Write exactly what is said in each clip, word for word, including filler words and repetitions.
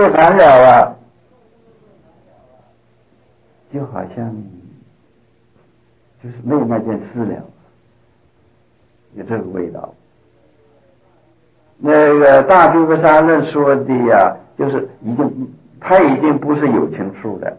这完了啊，就好像就是没有那件事了，有这个味道。那个大毗婆沙论说的呀、啊，就是已经他已经不是有情处了，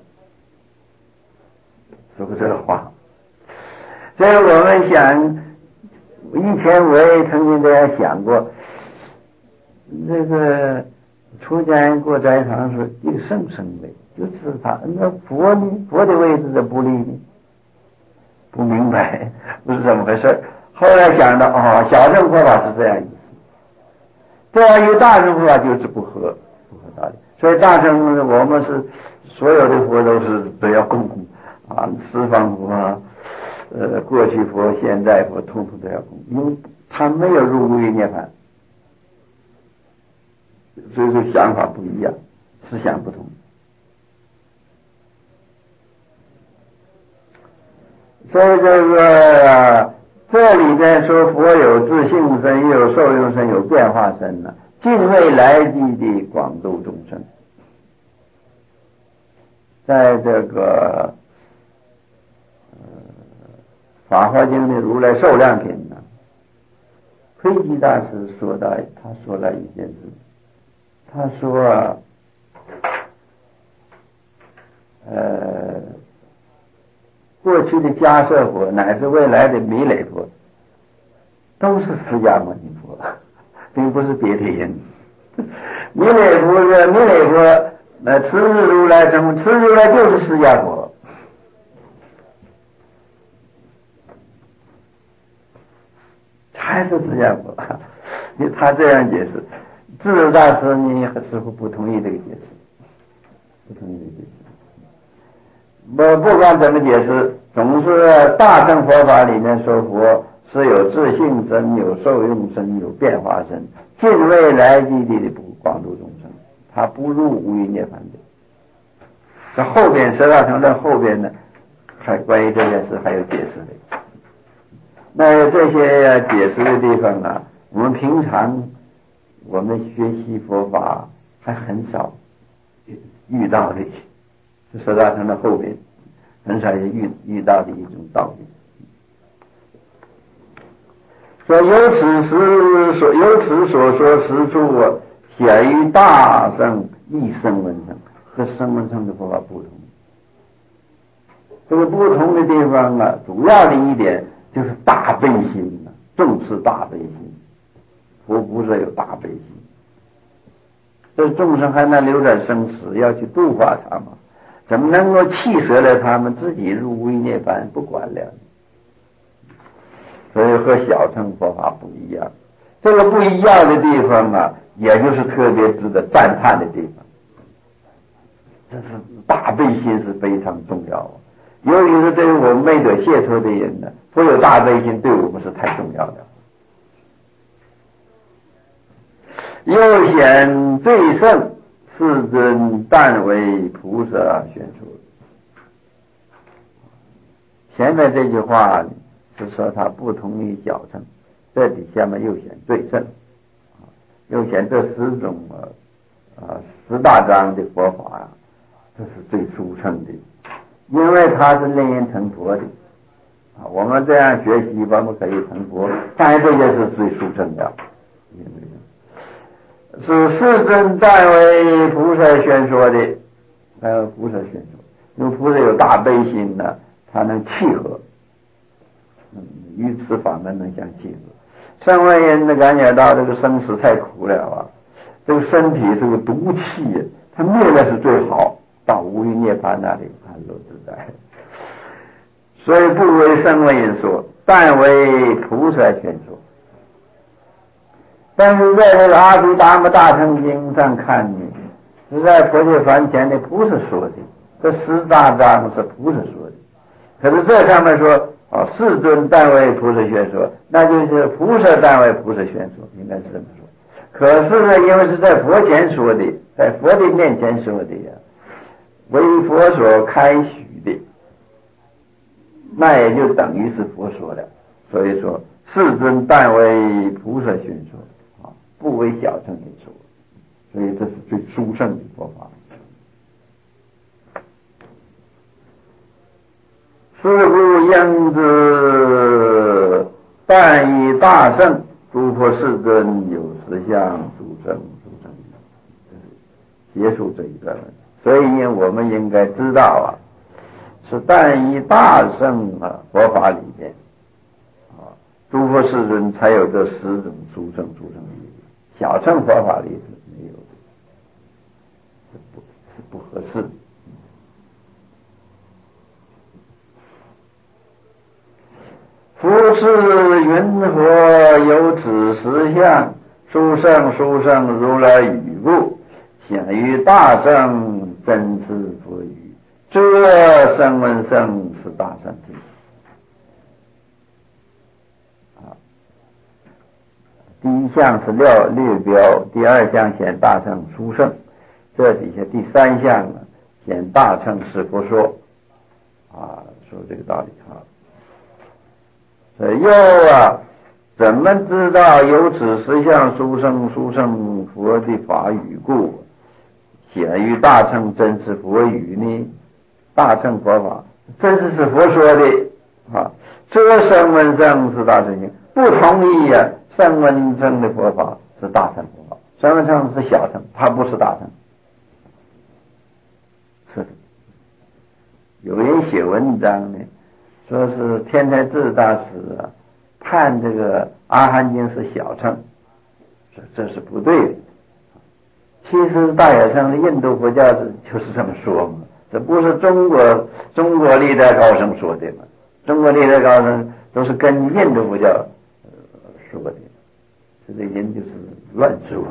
说过这个话。所以我们想，以前我也曾经这样想过，那个出家人过斋堂是一个圣圣位，就是他那佛呢，佛的位置的不利呢，不明白不是怎么回事。后来想到哦，小乘佛法是这样意思，这样与大乘佛法就是不合不合道理。所以大乘我们是所有的佛都是都要供啊，十方佛啊，呃，过去佛、现在佛，统统都要供，因为他没有入无余涅槃，所以说想法不一样，思想不同。所以这个这里边说佛有自性身，又有受用身，有变化身呢，尽未来际的广度众生。在这个呃法华经的如来寿量品呢，窥基大师说到，他说了一件事，他说啊，呃，过去的迦叶佛乃至未来的弥勒佛，都是释迦牟尼佛，并不是别的人。弥勒佛是弥勒佛，那此日如来生，此日如来就是释迦佛。还是释迦佛，他这样解释。智者大师你似乎不同意这个解释，不同意这个解释。我不管怎么解释，总是大乘佛法里面说佛是有自性身，有受用身，有变化身，尽未来际的广度众生，他不入无余涅槃的。这后边十大乘论后边呢，还关于这件事还有解释的。那这些解释的地方啊，我们平常我们学习佛法还很少遇到的，是十大乘的后边很少遇遇到的一种道理。说由此时所由此所说实处显于大乘异声闻乘和声闻乘的佛法不同。这个不同的地方啊，主要的一点就是大悲心啊，重视大悲心。佛不是有大悲心，这众生还能留点生死，要去度化他们，怎么能够弃舍了他们，自己入无余涅槃不管了？所以和小乘佛法不一样。这个不一样的地方啊，也就是特别值得赞叹的地方。这是大悲心是非常重要啊。尤其是对于我们没得解脱的人呢，佛有大悲心对我们是太重要的。又显最胜世尊但为菩萨宣说。前面这句话是说他不同于小乘，这底下面又显最胜，又显这十种啊十大章的佛法啊，这是最殊胜的，因为他是令人成佛的啊。我们这样学习，我们可以成佛，但是这件是最殊胜的，是世尊但为菩萨宣说的，呃，菩萨宣说，因为菩萨有大悲心呢，他能契合，嗯，与此法门能相契合。声闻人呢，感觉到这个生死太苦了啊，这个身体是个毒气，他灭了是最好，到无余涅槃那里安乐自在。所以不为声闻人说，但为菩萨宣说。但是在这个阿毗达摩大乘经上看呢，是在佛界梵前的菩萨说的，这十大章是菩萨说的。可是这上面说哦，世尊但为菩萨宣说，那就是菩萨但为菩萨宣说，应该是这么说。可是呢，因为是在佛前说的，在佛的面前说的呀，为佛所开许的，那也就等于是佛说的。所以说世尊但为菩萨宣说，不为小乘人说，所以这是最殊胜的佛法。 是故应知但以大圣诸佛世尊有实相诸圣诸圣结束这一段了。所以我们应该知道啊，是但以大圣啊佛法里面啊，诸佛世尊才有这十种诸圣诸圣义，小乘佛法里是没有的，是不是不合适的。夫是云何有此实相？殊胜殊胜如来语故，显于大圣真实佛语。这声闻圣是大圣经。啊，第一项是略略标，第二项显大圣殊胜，这底下第三项呢显大乘是佛说。啊，说这个道理啊。又啊，怎么知道有此实相殊胜殊胜佛的法语故，显于大乘真实佛语呢？大乘佛法真实是佛说的啊，这声闻乘是大乘性，不同意啊，声闻乘的佛法是大乘佛法，声闻乘是小乘，它不是大乘。是的，有人写文章呢，说是天台智大师啊判这个阿含经是小乘，这这是不对的。其实大小乘的印度佛教是就是这么说嘛，这不是中国中国历代高僧说的嘛？中国历代高僧都是跟印度佛教、呃、说的，这个人就是乱说。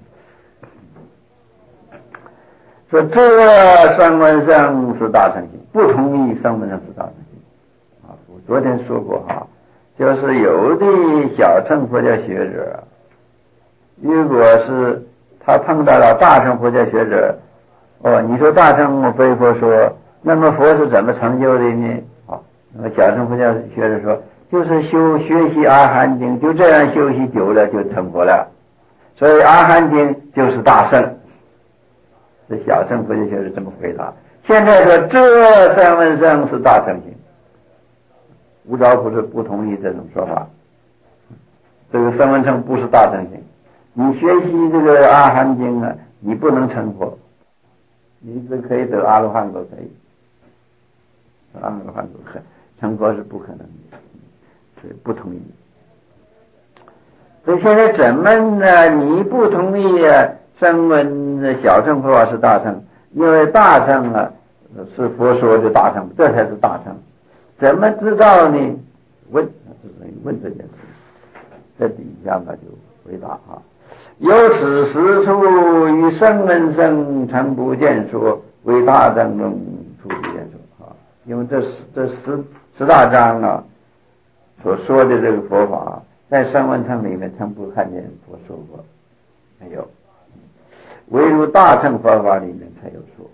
说这声闻乘是大乘性，不同意声闻乘是大乘性啊！我昨天说过哈，就是有的小乘佛教学者，如果是他碰到了大乘佛教学者，哦，你说大乘非佛说，那么佛是怎么成就的呢？啊，那么小乘佛教学者说，就是修学习阿含经，就这样修习久了就成佛了，所以阿含经就是大乘。这小乘佛教学者这么回答。现在说这声闻乘是大乘性，无着不是不同意这种说法。这个声闻乘不是大乘性，你学习这个阿含经啊，你不能成佛，你只可以得阿罗汉果可以，阿罗汉果可成佛是不可能的，所以不同意。所以现在怎么呢？你不同意啊？声闻小乘佛法是大乘，因为大乘啊是佛说的大乘，这才是大乘。怎么知道呢？问，就是问这件事。这底下呢就回答啊，有此实处与声闻乘曾不见说，为大乘中初不见说啊。因为这这十十大章啊所说的这个佛法，在声闻乘里面曾不看见佛说过，没有。唯独大乘佛法里面才有说，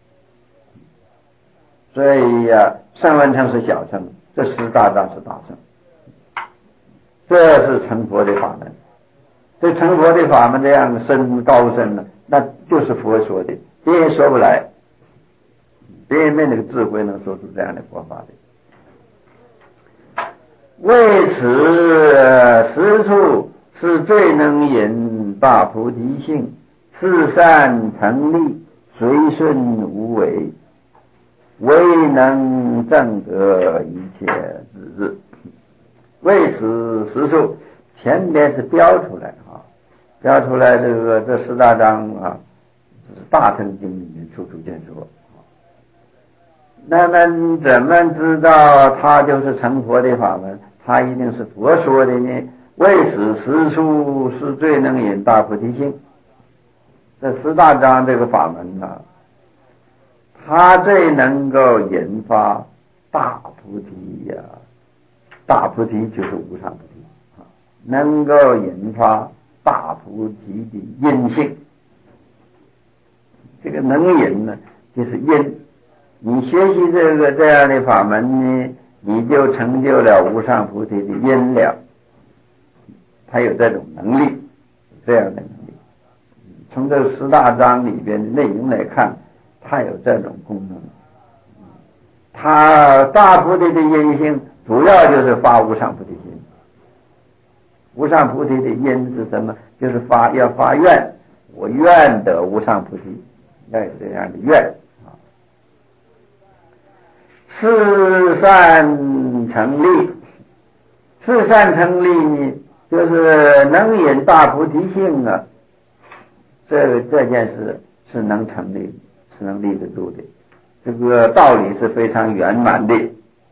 所以呀、啊，声闻乘是小乘，这十大章是大乘，这是成佛的法门。这成佛的法门这样深高深呢，那就是佛说的，别人说不来，别人没那个智慧能说出这样的佛法的。为此实处是最能引大菩提性。自善成立，随顺无为，唯能证得一切之日。为此实处，前边是标出来啊，标出来这个这十大章啊，这是大乘经里面处处见说。那么怎么知道他就是成佛的法门？他一定是佛说的呢？为此实处是最能引大菩提性。这十大章这个法门呢、啊，它最能够引发大菩提呀、啊，大菩提就是无上菩提啊，能够引发大菩提的因性。这个能引呢，就是因。你学习这个这样的法门呢，你就成就了无上菩提的因了。它有这种能力，这样的能力。从这十大章里边的内容来看，它有这种功能， 他大菩提的因性主要就是发无上菩提心。无上菩提的因是什么？就是发要发愿，我愿得无上菩提，要有这样的愿啊。四善成立，四善成立呢，就是能引大菩提性啊。这这件事是能成立，是能立得住的。这个道理是非常圆满的，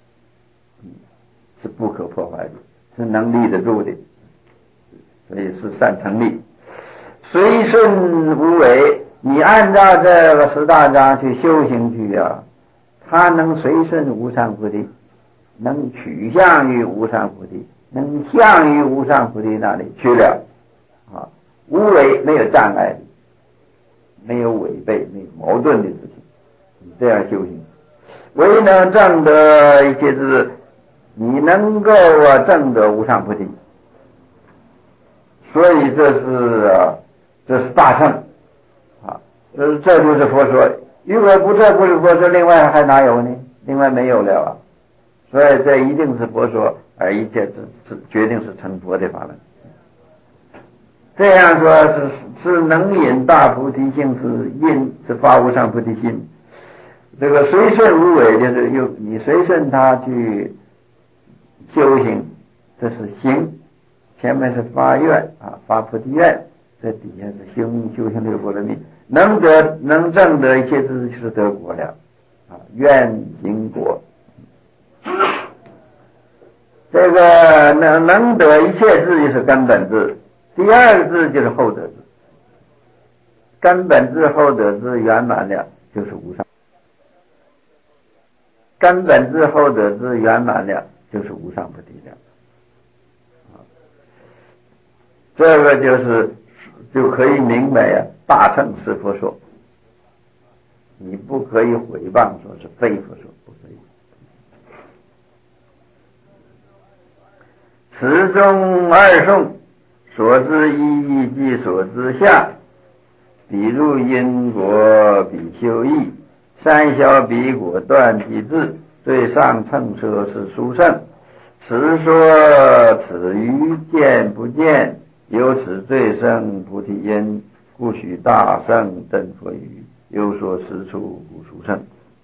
是不可破坏的，是能立得住的。所以是善成立，随顺无为。你按照这个十大章去修行去啊，他能随顺无上菩提，能取向于无上菩提，能向于无上菩提那里去了啊。无为，没有障碍，没有违背，没有矛盾的事情，你这样修行，唯能证得一切智，你能够啊证得无上菩提。所以这是啊，这是大乘啊，这这就是佛说。如果不这不是佛说，另外还哪有呢？另外没有了啊。所以这一定是佛说，而一切是是决定是成佛的法门。这样说是是能引大菩提性，是因是发无上菩提心。这个随顺无为，就是有你随顺他去修行，这是行。前面是发愿啊，发菩提愿，这底下是修修行六波罗蜜，能得能证得一切智，是得果了啊，愿行果。这个能能得一切智就是根本智，第二个智就是后得智，根本智后得智圆满了就是无上，根本智后得智圆满了就是无上菩提了。这个就是就可以明白啊，大乘是佛说，你不可以毁谤说是非佛说，不可以。此中二颂，所知一即所知相，比入因果，比修义，三消彼果断即智，最上乘说是殊胜。此说此于见不见，由此最胜菩提因，故许大圣真佛语，又说实处故殊胜。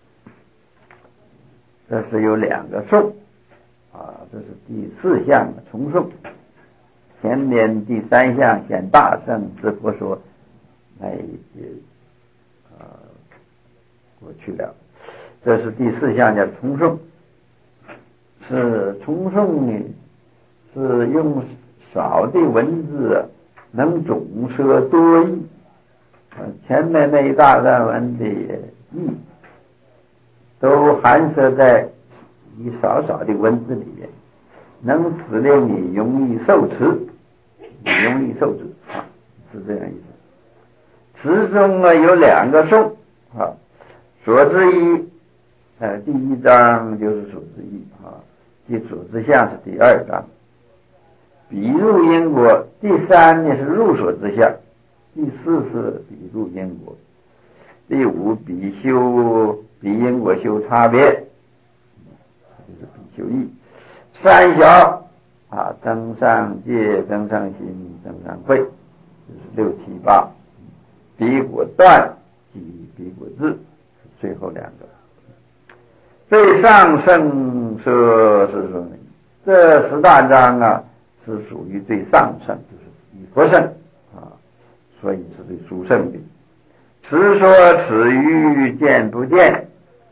这是有两个颂啊，这是第四项的重颂。前面第三项显大圣之佛说，那已经啊过去了。这是第四项叫重颂，是重颂呢，是用少的文字能总摄多义。前面那一大段文的义都含摄在一少少的文字里面，能使令你容易受持，你容易受持啊，是这样意思。词中啊有两个颂啊，所知一，呃，第一章就是所知一啊，即所知相是第二章。比入因果，第三呢是入所知相，第四是比入因果，第五比修比因果修差别，就是比修义。三小啊，增上戒，增上心，增上慧，就是六七八。比果断及比果智，最后两个。最上圣说是说，这十大章啊是属于最上圣，就是以佛圣啊，所以是最殊胜的。此说此于见不见，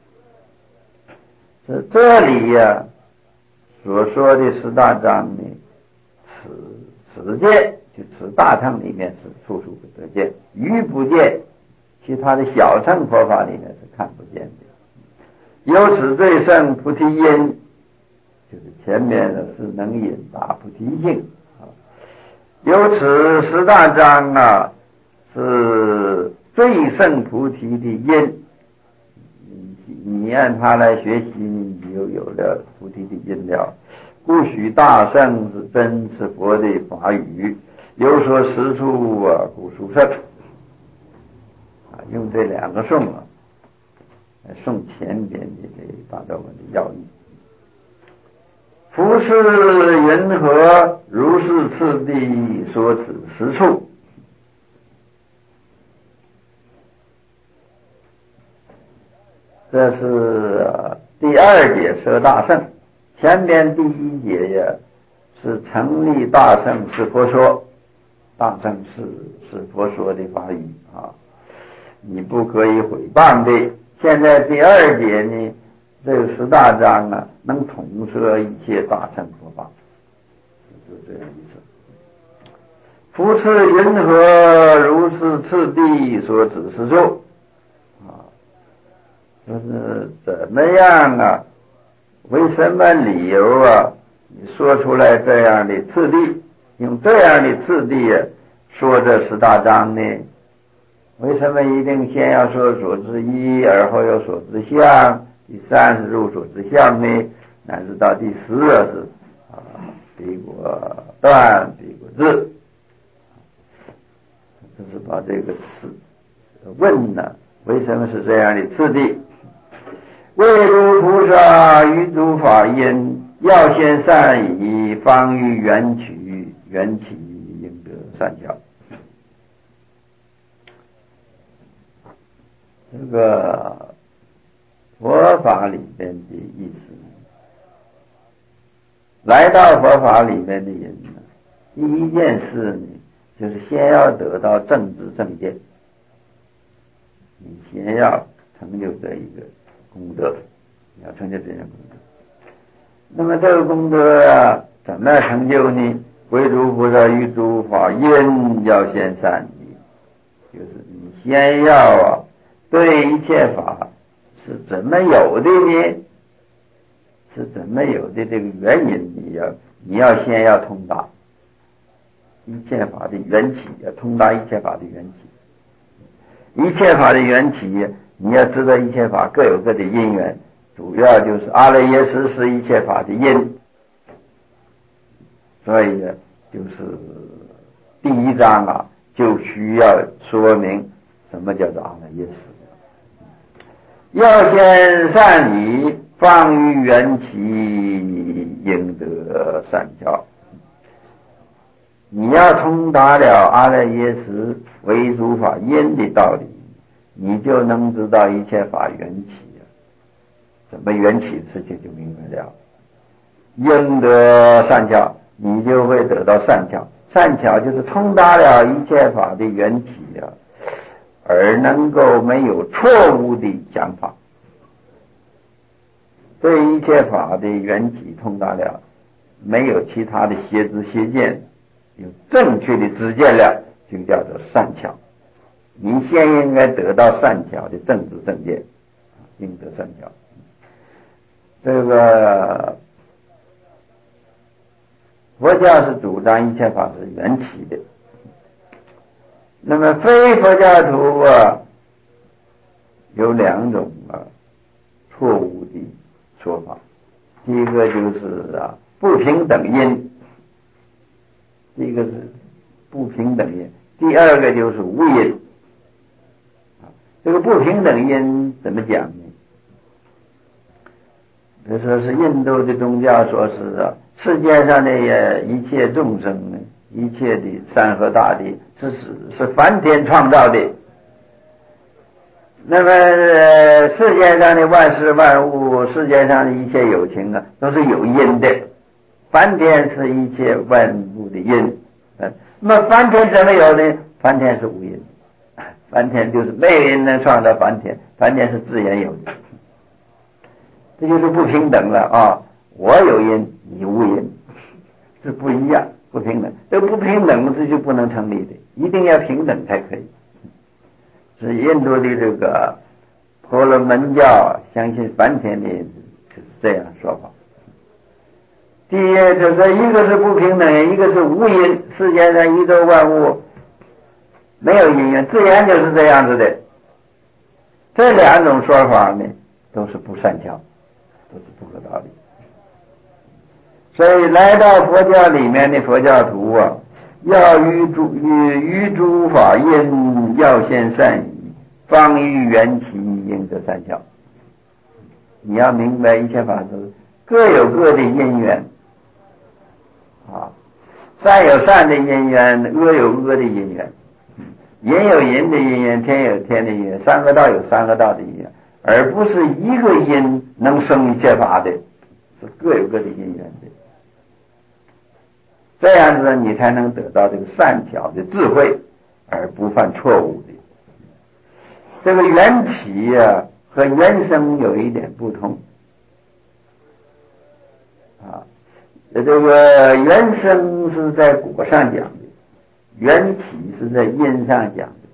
是这里呀、啊、所说的十大章呢，此此见就此大乘里面是处处不得见，于不见，其他的小乘佛法里面是看不见的。由此最胜菩提因，就是前面的是能引大菩提性啊。由此十大章啊是最胜菩提的因，你按它来学习，你就有了菩提的因了。故许大圣是真是佛的法语，有所实处啊，故殊胜啊。用这两个颂啊， 送前边的这大道文的要义。夫是云何如是次第说此实处？这是第二节说大圣，前边第一节呀是成立大圣是佛说，大圣是是佛说的法语啊，你不可以毁谤的。现在第二节呢，这个十大章啊，能统摄一切大乘佛法，就这样意思。夫是云何如是次第所指示处啊，就是怎么样啊？为什么理由啊？你说出来这样的次第，用这样的次第啊说这十大章呢？为什么一定先要说所知一，而后又所知相？第三是入所知相呢？乃至到第十是啊，彼果断，彼果智。就是把这个次问呢，为什么是这样的次第？为诸菩萨于诸法因，要先善已，方于缘起，缘起应得善巧。这个佛法里面的意思，来到佛法里面的人呢，第一件事呢，就是先要得到正知正见，你先要成就这一个功德，你要成就这样功德。那么这个功德啊，怎么成就呢？为诸菩萨于诸法因，要先善已，就是你先要啊，对一切法是怎么有的呢？是怎么有的这个原因，你要你要先要通达一切法的缘起，要通达一切法的缘起。一切法的缘起，你要知道一切法各有各的因缘，主要就是阿赖耶识是一切法的因。所以就是第一章啊，就需要说明什么叫做阿赖耶识。要先善已，方于缘起，应得善巧。你要通达了阿赖耶识为诸法因的道理，你就能知道一切法缘起啊，怎么缘起的事情就明白了，应得善巧，你就会得到善巧。善巧就是通达了一切法的缘起啊，而能够没有错误的想法，对一切法的缘起通达了，没有其他的邪知邪见，有正确的知见了，就叫做善巧。你先应该得到善巧的正知正见，应得善巧。这个佛教是主张一切法是缘起的，那么非佛教徒啊，有两种啊错误的说法。第一个就是啊不平等因，第一个是不平等因，第二个就是无因。这个不平等因怎么讲呢？比如说是印度的宗教说是啊，世界上的一切众生，一切的山河大地，是是是梵天创造的。那么、呃、世界上的万事万物，世界上的一切有情啊，都是有因的。梵天是一切万物的因，呃、那么梵天怎么有呢？梵天是无因，梵天就是没有人能创造梵天，梵天是自然有的。这就是不平等了啊！我有因，你无因，是不一样，不平等。这不平等这就不能成立的，一定要平等才可以。是印度的这个婆罗门教相信梵天的，就是这样说法。第一，就是一个是不平等，一个是无因。世界上宇宙万物没有因缘，自然就是这样子的。这两种说法呢，都是不善巧，都是不合道理。所以来到佛教里面的佛教徒啊，要于诸于于诸法因，要先善已，方于缘起，应得善巧。 你要明白一切法是各有各的因缘啊，善有善的因缘，恶有恶的因缘，人有人的因缘，天有天的因缘，三个道有三个道的因缘，而不是一个因能生一切法的，是各有各的因缘的。这样子你才能得到这个善巧的智慧，而不犯错误的。这个缘起啊和缘生有一点不同啊，这个缘生是在果上讲的，缘起是在因上讲的。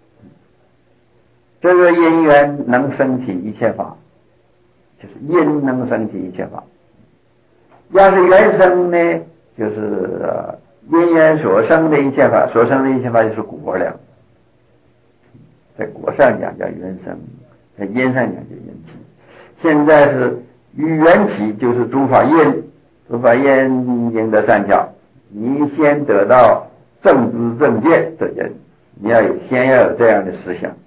这个因缘能生起一切法，就是因能生起一切法。要是缘生呢，就是因缘所生的一切法，所生的一切法就是果了。在果上讲叫缘生，在因上讲叫缘起。现在是与缘起就是诸法因，诸法因应得善巧。你先得到正知正见这件，你要有先要有这样的思想。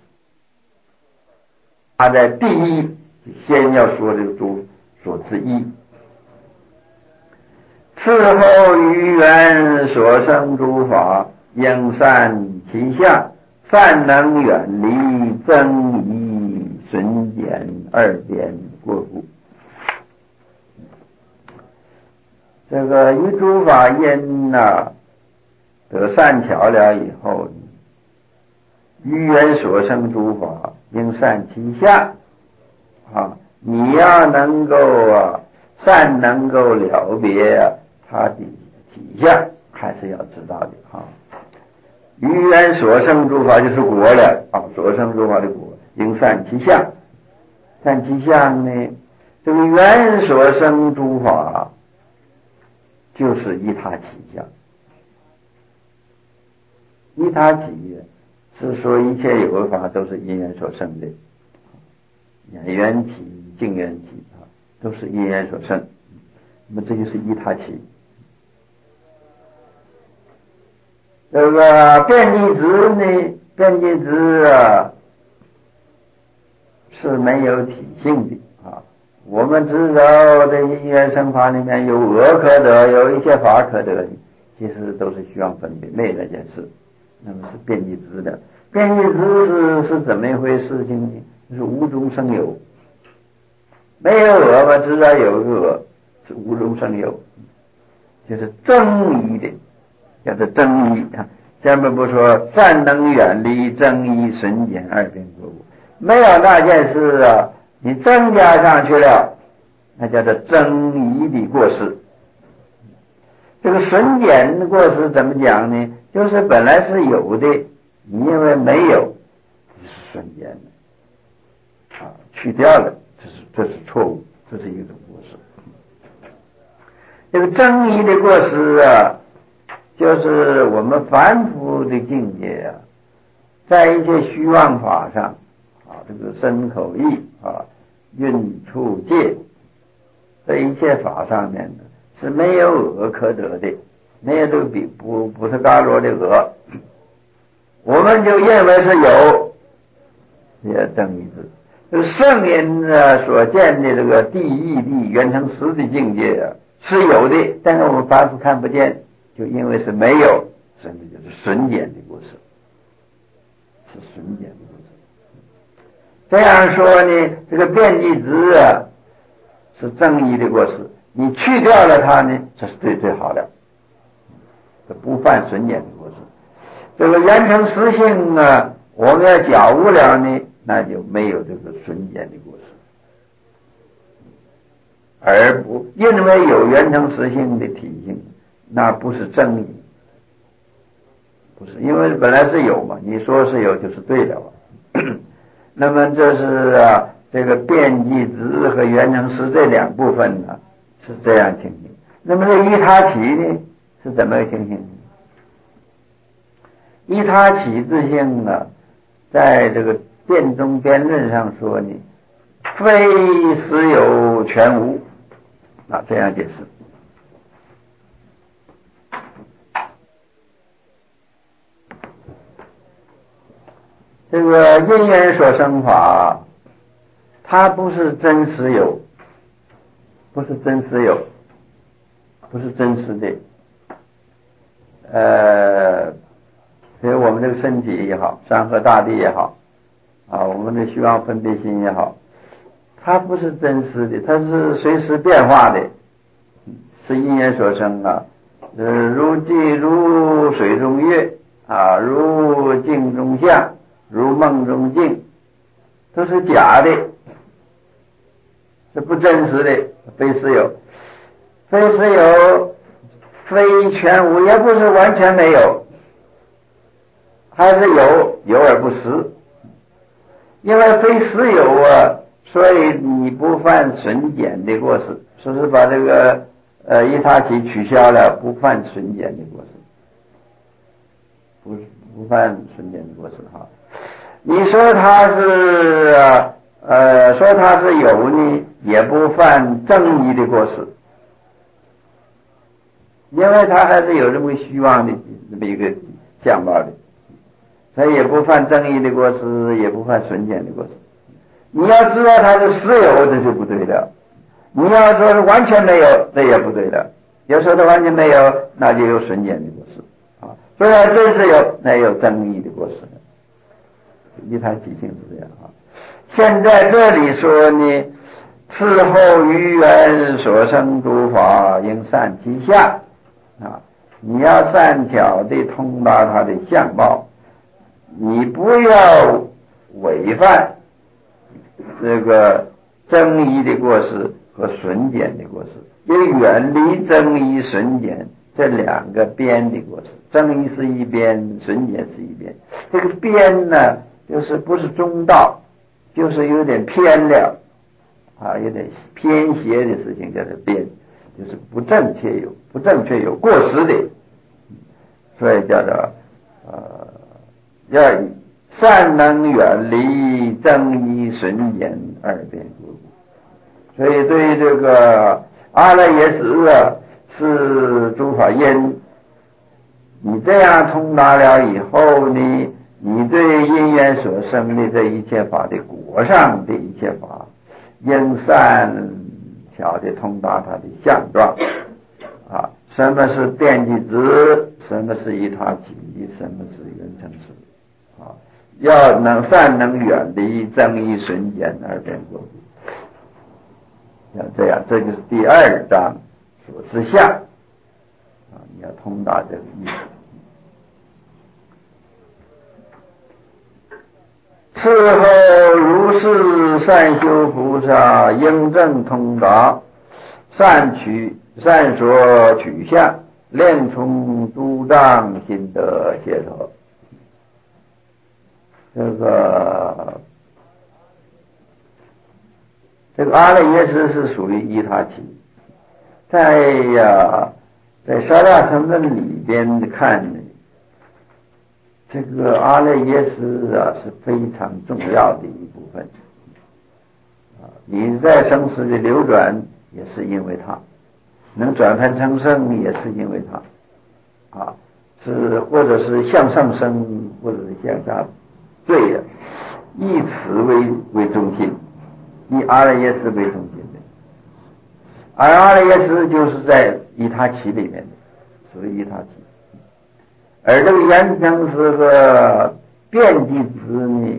他在第一先要说这个诸所之一，次后于缘所生诸法，应善其相，善能远离增益损减二边过故。这个于诸法因呐、啊、得善巧了以后，于缘所生诸法应善其相啊，你要能够啊善能够了别啊它的体相，还是要知道的啊。于缘所生诸法就是果了啊，所生诸法的果应善其相。善其相呢，这个缘所生诸法就是依他起相。依他起是说一切有为法都是因缘所生的，缘起净缘起啊，都是因缘所生。那么这就是依他起。这个遍计执呢，遍计执啊是没有体性的啊。我们知道这因缘生法里面有恶可得，有一些法可得的，其实都是虚妄分别，没有那件事。那么是遍计执的，遍计执是是怎么一回事情呢？就是无中生有，没有恶嘛，知道有恶，是无中生有，就是增益的，叫做增益啊。下面不说善能远离增益损减二边过故，没有那件事啊，你增加上去了，那叫做增益的过失。这个损减的过失怎么讲呢？就是本来是有的，你因为没有，这是损减的啊，去掉了，这是这是错误，这是一种过失。这个增益的过失啊，就是我们凡夫的境界啊，在一些虚妄法上啊，这个身口意啊、运处界这一切法上面呢，是没有恶可得的，没有这个比不不是伽罗的恶，我们就认为是有，也正义之。这个圣人呢所见的这个地义地圆成实的境界啊是有的，但是我们凡夫看不见，就因为是没有，所以就是损减的过失，是损减的过失。这样说呢，这个遍计执啊是正义的过失，你去掉了它呢，这是最最好的，这不犯损减的过失。这个圆成实性呢，我们要觉悟了呢，那就没有这个损减的过失，而不因为有圆成实性的体性，那不是正义，不是，因为本来是有嘛，你说是有就是对的了。那么这是啊，这个遍计执和圆成实这两部分呢是这样情形。那么这依他起呢是怎么个情形？依他起自性啊，在这个辩中辩论上说呢，非实有全无啊，这样解释。这个因缘所生法， 它不是真实有，不是真实有，不是真实的。呃，比如我们这个身体也好，山河大地也好，啊，我们的虚妄分别心也好，它不是真实的，它是随时变化的，是因缘所生啊。呃，如镜如水中月啊，如镜中像，如梦中境，都是假的，是不真实的，非实有，非实有，非全无，也不是完全没有，还是有，有而不实。因为非实有啊，所以你不犯损减的过失，说是把这个呃一他起取消了，不犯损减的过失，不不犯损减的过失哈。你说它是呃说它是有呢，也不犯正义的过失，因为它还是有这么个虚妄的这么一个相貌的，所以也不犯正义的过失，也不犯损减的过失。你要知道它是实有，这就不对了；你要说是完全没有，这也不对了。要说它完全没有，那就有损减的过失啊。虽然真是有，那也有正义的过失。一谈即性是这样啊。现在这里说呢，伺候于缘所生诸法，应善其相啊。你要善巧地通达它的相貌，你不要违犯这个增益的过失和损减的过失，因为远离增益损减这两个边的过失，增益是一边，损减是一边。这个边呢，就是不是中道，就是有点偏了啊，有点偏斜的事情叫做边，就是不正确有不正确有过失的，所以叫做呃要善能远离增益损减二边故。所以对于这个阿赖耶识啊是诸法因，你这样通达了以后呢，你对因缘所生的这一切法的果上的一切法，应善巧的通达它的相状啊，什么是遍计执，什么是一他起，什么是缘成识啊，要能善能远离增益损减二边过去。要这样，这就是第二章所知相啊，你要通达这个意思。伺候如是善修菩萨，应正通达，善取善所取相，练从诸障心得解脱。这个这个阿赖耶识是属于依他起，在呀，在沙大乘论里边看，这个阿赖耶识啊是非常重要的一部分啊。你在生死的流转也是因为它，能转凡成圣也是因为它啊，是或者是向上升，或者是向下坠的，以此为为中心。以阿赖耶识为中心的，而阿赖耶识就是在依他起里面的，属于依他起。而这个缘成识和遍计执呢，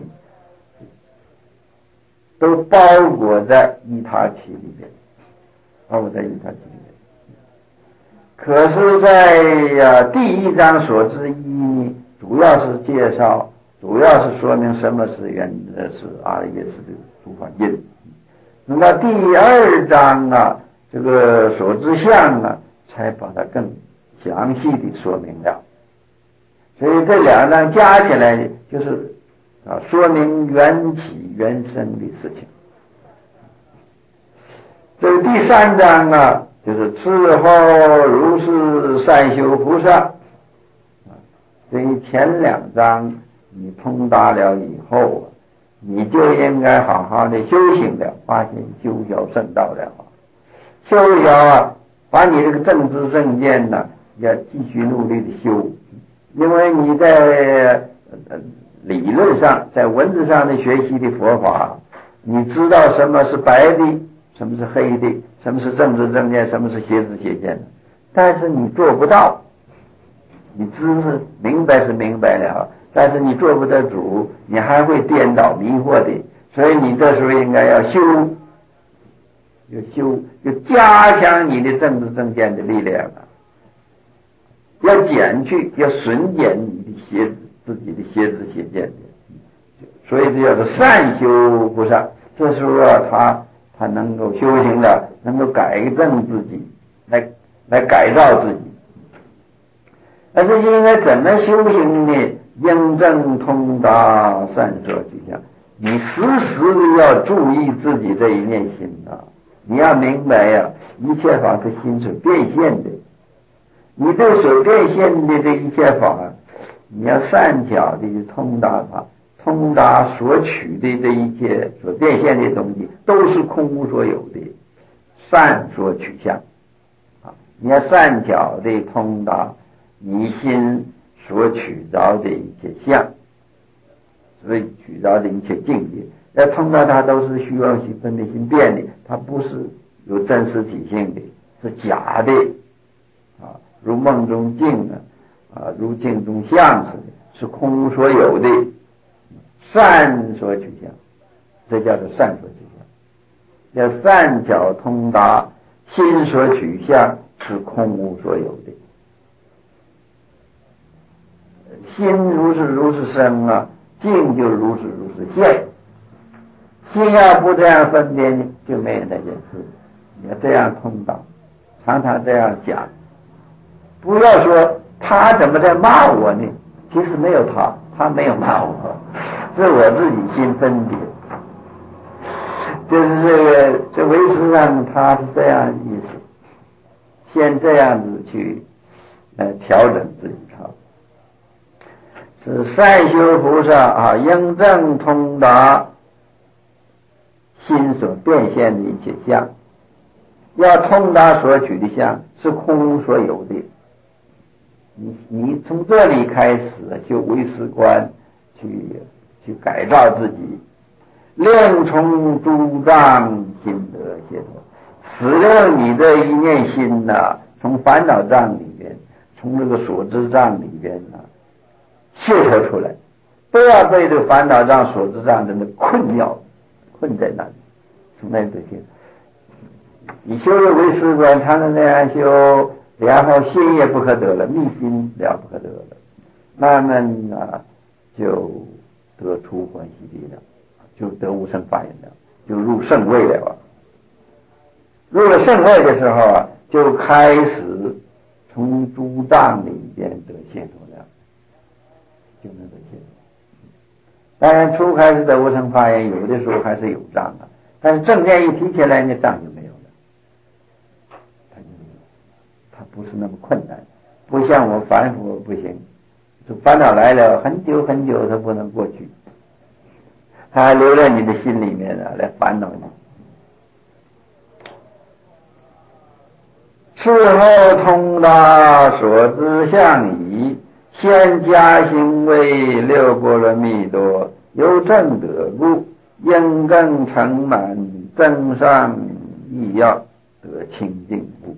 都包裹在依他起里面，包裹在依他起里面。可是在呀第一章所知一呢，主要是介绍，主要是说明什么是缘是阿赖耶识的诸法因。那么第二章啊，这个所知相啊，才把它更详细的说明了。所以这两章加起来就是啊，说明缘起缘生的事情。这个第三章啊，就是伺候如是善修菩萨啊。所以前两章你通达了以后啊，你就应该好好的修行了，发现修学圣道了。修学啊，把你这个正知正见呢，要继续努力的修，因为你在理论上，在文字上的学习的佛法， 你知道什么是白的，什么是黑的，什么是正知正见，什么是邪知邪见，但是你做不到。你知是明白是明白了，但是你做不得主，你还会颠倒迷惑的。所以你这时候应该要修，要修，要加强你的正知正见的力量啊，要减去，要损减你的邪自己的邪知邪见的。所以这叫做善修菩萨。这时候啊，他他能够修行了，能够改正自己，来来改造自己。但是应该怎么修行呢？应正通达善所取向，你时时的要注意自己这一念心啊！你要明白呀、啊，一切法是心所变现的。你对所变现的这一切法，你要善巧的通达它，通达所取的这一切所变现的东西，都是空无所有的，善所取向啊！你要善巧的通达你心所取着的一切相，所以取着的一切境界，要通达它都是虚妄心分别心变的，它不是有真实体性的，是假的啊，如梦中境啊，啊如镜中相似的，是空无所有的，善所取向，这叫做善所取向，要善巧通达心所取向是空无所有的。心如是如是生啊，境就如是如是现。心要不这样分别呢，就没有那件事。你要这样通达，常常这样讲。不要说他怎么在骂我呢？其实没有他，他没有骂我，是我自己心分别。就是这个，这为师让他是这样的意思，先这样子去呃调整自己哈。是善修菩萨啊，应正通达心所变现的一切相，要通达所取的相是空无所有的。你你从这里开始修唯识观，去去改造自己，令从诸障心得解脱，使令你这一念心呐、啊，从烦恼障里边，从这个所知障里边呐、啊。解脱出来，不要被这个烦恼障、所知障真的困掉，困在那里。从那里去，你修了唯识观，常常那样修，然后心也不可得了，密心了不可得了，慢慢啊就得出欢喜地了，就得无生法忍了，就入圣位了。入了圣位的时候啊，就开始从诸障里边得解脱了。就能得解脱。当然初开始的无生法忍，有的时候还是有障的，但是正念一提起来，那障就没有了，它就没有，它不是那么困难，不像我反复不行，这烦恼来了很久很久它不能过去，它还留在你的心里面啊，来烦恼你。事后通达所知相已，先加行为六波罗蜜多，由正得故，应更成满，增上益要，得清净故。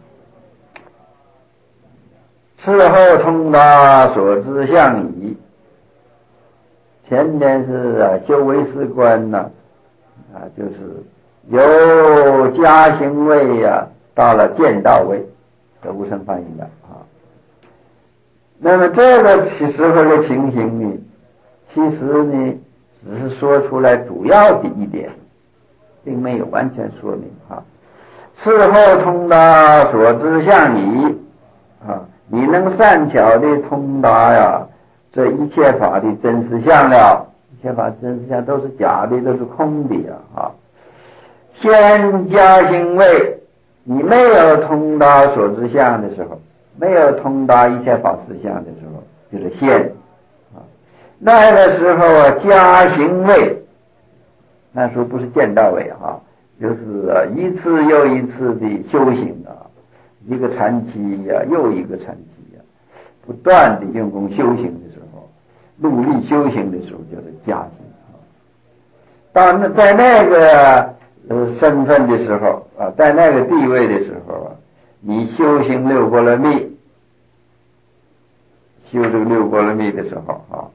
事后通达所知相已，前面是啊修唯识观呐、啊，啊就是由加行位呀、啊，到了见道位，得无生法忍了啊。那么这个时候的情形呢，其实呢只是说出来主要的一点，并没有完全说明哈。事后通达所知相已啊，你能善巧的通达呀，这一切法的真实相了，一切法真实相都是假的，都是空的呀啊。先加行位，你没有通达所知相的时候，没有通达一切法实相的时候，就是现啊。那个时候啊，加行位，那时候不是见道位啊，就是啊一次又一次的修行啊，一个禅期呀、啊，又一个禅期呀、啊，不断的用功修行的时候，努力修行的时候，就是加行啊。 到那在那个呃身份的时候啊，在那个地位的时候啊，你修行六波罗蜜，修这个六波罗蜜的时候啊，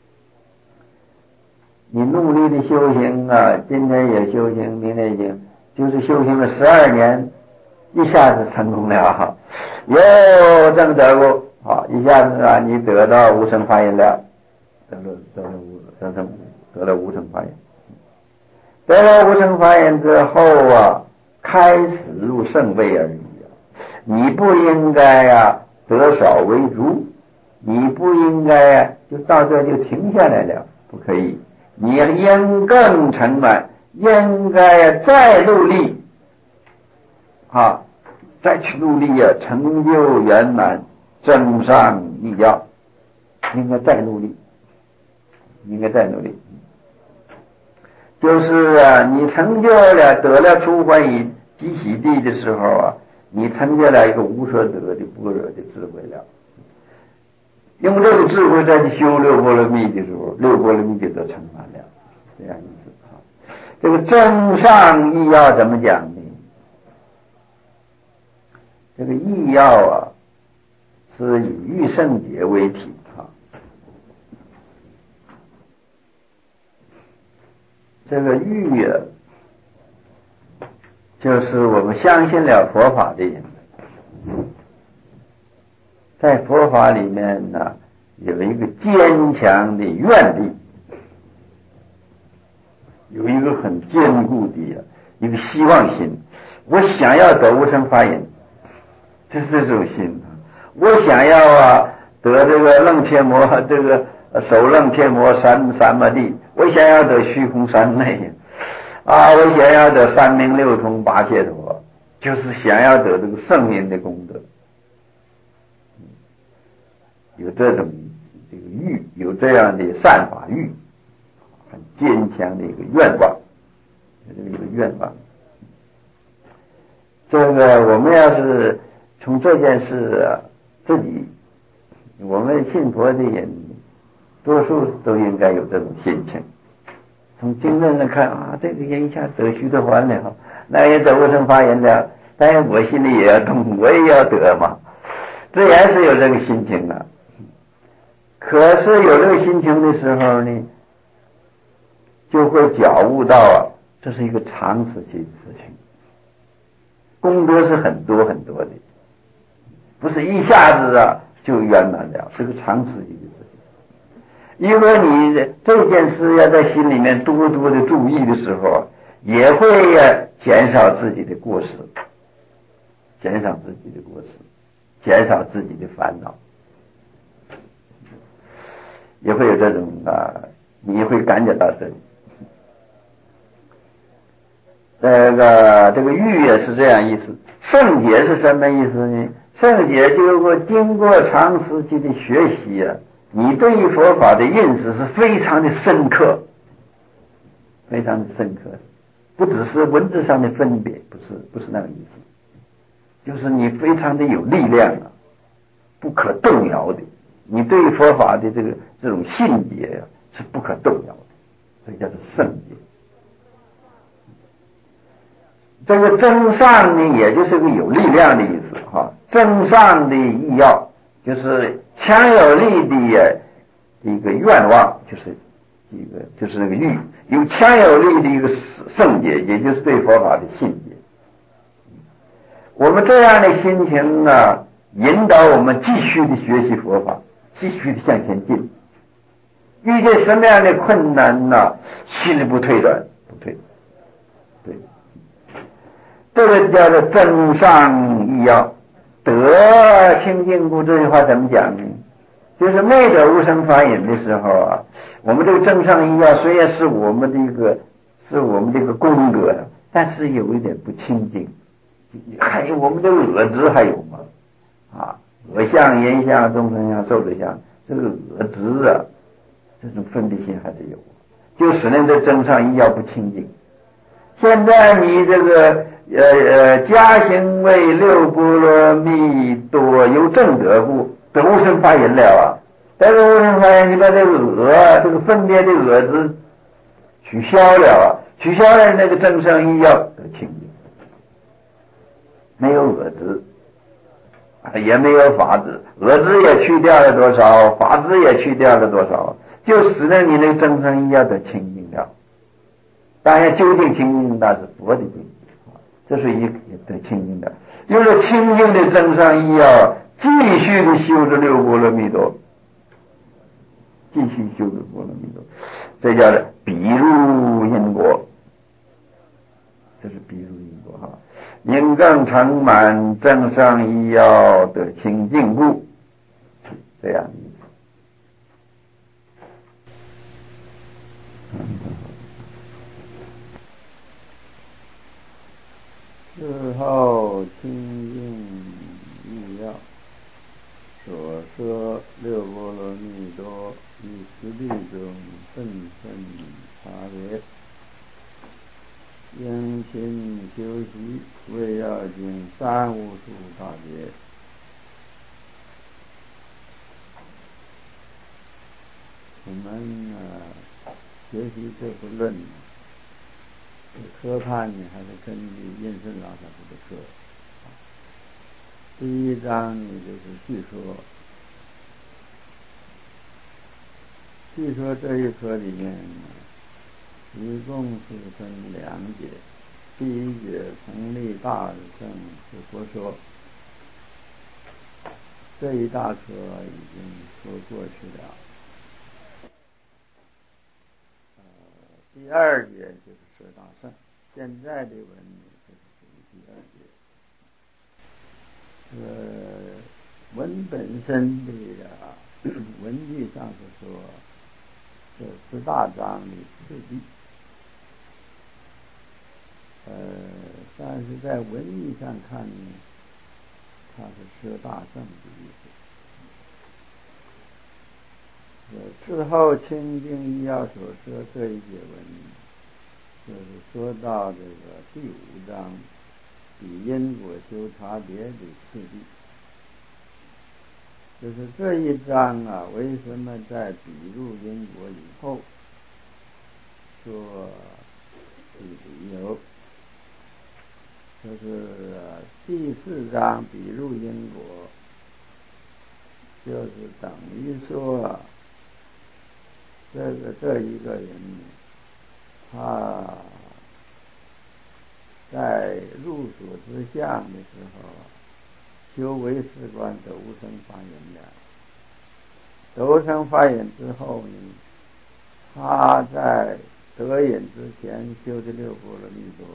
你努力的修行啊，今天也修行，明天也行，就是修行了十二年，一下子成功了，又证得过啊，一下子啊，你得到无生法忍了，得了得了无得了得了无生法忍，得了无生法忍之后啊，开始入圣位而已啊，你不应该啊得少为足，你不应该啊就到这就停下来了，不可以。你应更成满，应该再努力啊，再去努力啊，成就圆满，增上益耀，应该再努力，应该再努力。就是啊，你成就了得了出欢喜集喜地的时候啊，你成就了一个无所得的般若的智慧了。用这个智慧再去修六波罗蜜的时候，六波罗蜜就得成满了，这样意思啊。这个增上益耀怎么讲呢？这个益耀啊，是以欲圣解为体啊。这个欲啊，就是我们相信了佛法的人。在佛法里面呢，有一个坚强的愿力，有一个很坚固的一个希望心。我想要得无生法忍，这是这种心。我想要啊得这个楞伽摩，这个首楞伽摩三三摩地，我想要得虚空三昧啊，我想要得三明六通八解脱，就是想要得这个圣人的功德。有这种这个欲，有这样的善法欲，很坚强的一个愿望，一个愿望。这个我们要是从这件事啊，自己，我们信佛的人，多数都应该有这种心情。从经论上看啊，这个人一下得虚的还了，那也得无生法忍了，但是我心里也要动，我也要得嘛，自然是有这个心情啊。可是有这个心情的时候呢，就会觉悟到啊，这是一个长时期的事情，功德是很多很多的，不是一下子啊就圆满了，是个长时期的事情。因为你这件事要在心里面多多的注意的时候，也会啊减少自己的过失，减少自己的过失，减少自己的烦恼。也会有这种啊，你会感觉到这里。这个这个欲也是这样意思。圣解是什么意思呢？圣解就是说，经过长时期的学习啊，你对于佛法的认识是非常的深刻，非常的深刻，不只是文字上的分别，不是不是那个意思，就是你非常的有力量啊，不可动摇的。你对佛法的这个这种信解呀、啊，是不可动摇的，所以叫做圣解。这个增上呢，也就是个有力量的意思哈。增上的意要就是强有力的一个愿望，就是一个就是那个欲，有强有力的一个圣解，也就是对佛法的信解。我们这样的心情呢，引导我们继续的学习佛法，继续的向前进。遇见什么样的困难呢，心里不退转，不退，对。这个叫做增上益要。得清净故，这句话怎么讲呢？就是没得无生法忍的时候啊，我们这个增上益要虽然是我们的一个是我们这个功德，但是有一点不清净，还有我们的恶执还有吗？啊，恶相、言相、众生相、寿者相，这个恶执啊，这种分别心还是有，就使人的增上益要不清净。现在你这个呃呃加行为六波罗蜜多有正得故，得无生法忍了啊。但是无生法忍，你把这个恶这个分别的恶执取消了，取消了那个正生意要得清净，没有恶知，也没有法知，恶知也去掉了多少，法知也去掉了多少，就使得你那个正生意要得清净了。当然，究竟清净那是佛的境界，这是一个得清净的。有了清净的正生意，要继续的修这六波罗蜜多。继续修的波罗蜜多，这叫做比入因果，这是比入因果哈。因更成满，正上亦要得清净故，这样的意思。之后清净亦要所说六波罗蜜多于实地中分分差别，应勤修习，为要经三无数大劫。我们呃学习这部论科判呢，还是根据印顺老师的课。第一章呢就是叙说，叙说这一课里面一共是分两节。第一节成立大乘是佛说，这一大课已经说过去了。呃，第二节就是说大乘，现在的文就是属于第二节。呃，文本身的啊，文句上是说这十大章的次第，呃，但是在文义上看呢，它是说大乘的意思。呃，之后清净要所说这一节文，就是说到这个第五章比因果修差别的次第。就是这一章啊，为什么在比入因果以后说是理由？就是第四章比入因果，就是等于说这个这一个人他在入所之相的时候，修为士观得无生发言了，得无生发言之后呢，他在得引之前修的六波罗蜜多，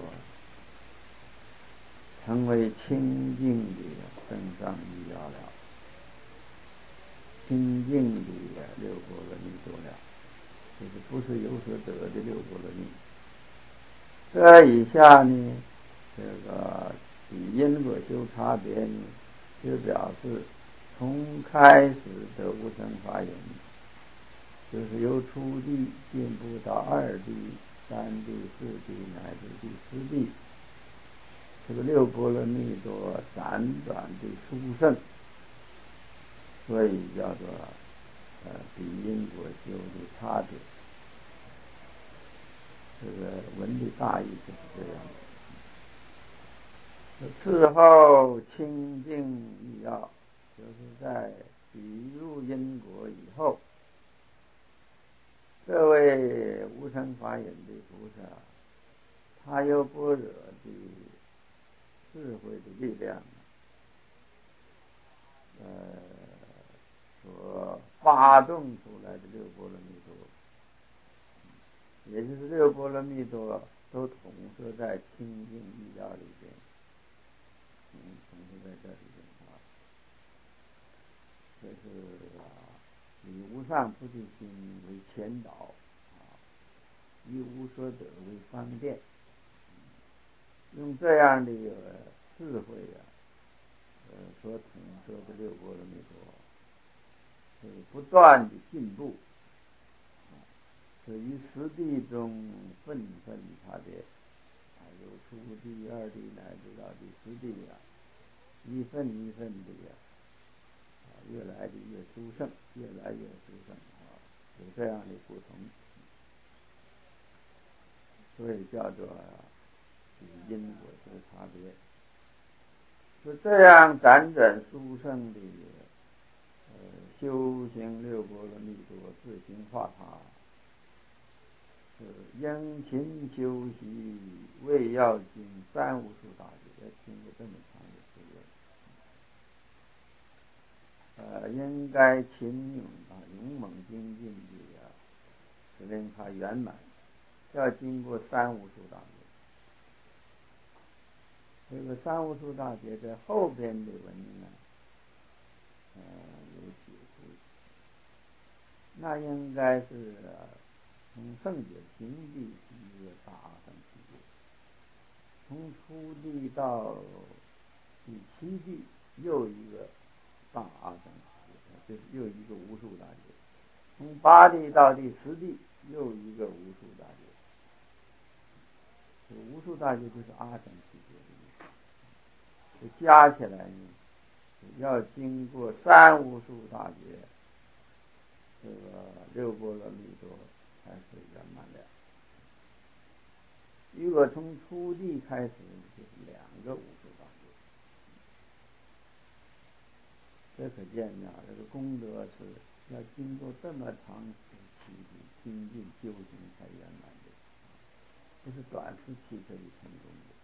成为清净的正上依要了，清净的六波罗蜜多了，就是不是有所得的六波罗蜜。这以下呢，这个比因果修差别呢，就表示从开始得无生发言，就是由初地进步到二地、三地、四地乃至第十地，这个六波罗蜜多辗转的殊胜，所以叫做呃比因果修的差别。这个文的大意就是这样的。之后清净亦要，就是在比入因果以后，这位无生法忍的菩萨，他有般若的智慧的力量，呃，所发动出来的六波罗蜜多，也就是六波罗蜜多都统摄在清净意要里边，嗯，统摄在这里边啊。这是啊，以无上菩提心为前导啊，以无所得为方便，用这样的智慧啊，呃，所统摄的六波罗蜜多，是不断的进步。是于实地中分分差别，啊，由初地、二地乃至到第十地啊，一分一分的呀，啊，越来的越殊胜，越来越殊胜啊，有这样的不同。 所以叫做因果之差别。就这样辗转殊胜的呃修行六波罗蜜多，自行化他，是殷勤修习，为要经三无数大劫，经过这么长的时间，呃，应该勤勇啊，勇猛精进的啊，使令他圆满，要经过三无数大劫。这个三无数大劫在后边的文呢，呃，有解释。那应该是从圣者平地一个大阿僧祇劫，从初地到第七地又一个大阿僧祇劫，就是又一个无数大劫。从八地到第十地又一个无数大劫。这个无数大劫就是阿僧祇劫的意思。这加起来呢，要经过三无数大劫，这个六波罗蜜多才是圆满的。如果从初地开始，就是两个无数大劫。这可见呀，这个功德是要经过这么长时期的精进修行才圆满的，不是短时期可以成功的。